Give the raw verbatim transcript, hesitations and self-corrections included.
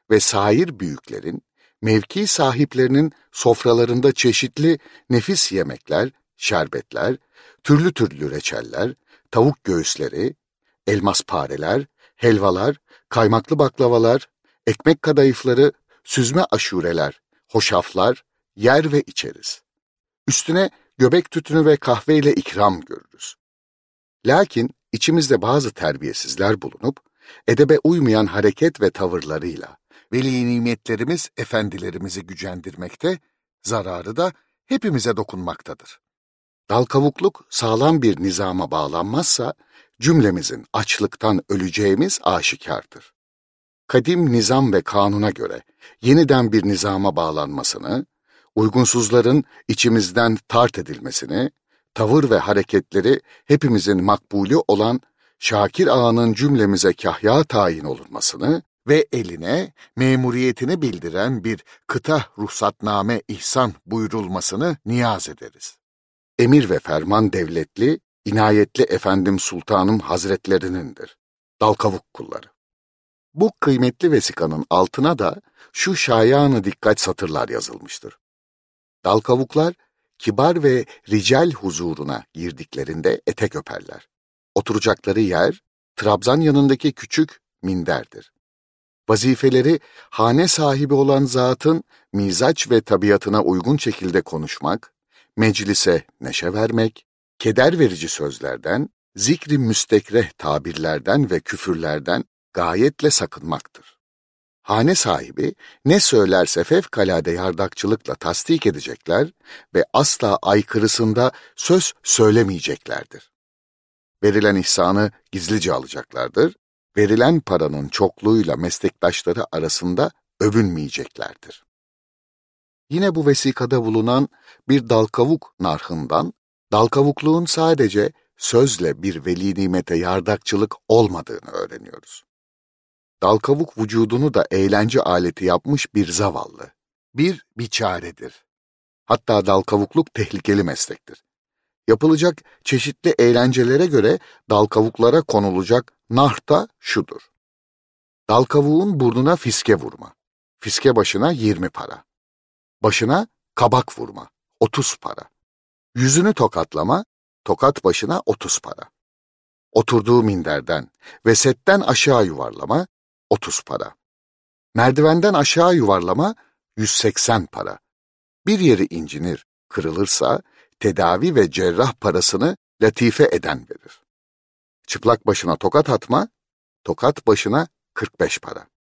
ve sair büyüklerin, mevki sahiplerinin sofralarında çeşitli nefis yemekler, şerbetler, türlü türlü reçeller, tavuk göğüsleri, elmaspareler, helvalar, kaymaklı baklavalar, ekmek kadayıfları, süzme aşureler, hoşaflar yer ve içeriz. Üstüne göbek tütünü ve kahveyle ikram görürüz. Lakin içimizde bazı terbiyesizler bulunup, edebe uymayan hareket ve tavırlarıyla veli nimetlerimiz efendilerimizi gücendirmekte, zararı da hepimize dokunmaktadır. Dal kavukluk sağlam bir nizama bağlanmazsa, cümlemizin açlıktan öleceğimiz aşikardır. Kadim nizam ve kanuna göre yeniden bir nizama bağlanmasını, uygunsuzların içimizden tart edilmesini, tavır ve hareketleri hepimizin makbulü olan Şakir Ağa'nın cümlemize kahya tayin olunmasını ve eline memuriyetini bildiren bir kıta ruhsatname ihsan buyurulmasını niyaz ederiz. Emir ve ferman devletli, inayetli efendim sultanım hazretlerinindir. Dalkavuk kulları. Bu kıymetli vesikanın altına da şu şayanı dikkat satırlar yazılmıştır. Dalkavuklar, kibar ve rical huzuruna girdiklerinde etek öperler. Oturacakları yer, trabzan yanındaki küçük minderdir. Vazifeleri, hane sahibi olan zatın mizaç ve tabiatına uygun şekilde konuşmak, meclise neşe vermek, keder verici sözlerden, zikri müstekreh tabirlerden ve küfürlerden gayetle sakınmaktır. Hane sahibi ne söylerse fevkalade yardakçılıkla tasdik edecekler ve asla aykırısında söz söylemeyeceklerdir. Verilen ihsanı gizlice alacaklardır, verilen paranın çokluğuyla meslektaşları arasında övünmeyeceklerdir. Yine bu vesikada bulunan bir dalkavuk narhından, dalkavukluğun sadece sözle bir veli nimete yardakçılık olmadığını öğreniyoruz. Dalkavuk vücudunu da eğlence aleti yapmış bir zavallı, bir biçaredir. Hatta dalkavukluk tehlikeli meslektir. Yapılacak çeşitli eğlencelere göre dalkavuklara konulacak nar da şudur. Dalkavuğun burnuna fiske vurma, fiske başına yirmi para. Başına kabak vurma, otuz para. Yüzünü tokatlama, tokat başına otuz para. Oturduğu minderden ve setten aşağı yuvarlama, otuz para. Merdivenden aşağı yuvarlama, yüz seksen para. Bir yeri incinir, kırılırsa, tedavi ve cerrah parasını latife eden verir. Çıplak başına tokat atma, tokat başına kırk beş para.